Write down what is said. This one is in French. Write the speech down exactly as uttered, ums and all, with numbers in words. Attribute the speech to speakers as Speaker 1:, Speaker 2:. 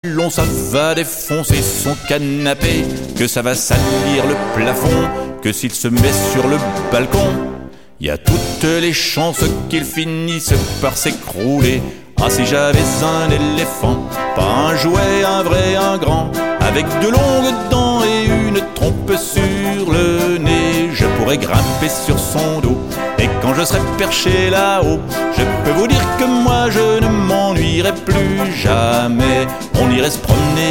Speaker 1: ballon, ça va défoncer son canapé, que ça va salir le plafond, que s'il se met sur le balcon, il y a toutes les chances qu'il finisse par s'écrouler. Ah, si j'avais un éléphant, pas un jouet, un vrai, un grand, avec de longues dents et une trompe sur le nez, je pourrais grimper sur son dos, et quand je serai perché là-haut, je peux vous dire que moi je ne m'ennuierai plus jamais. On irait se promener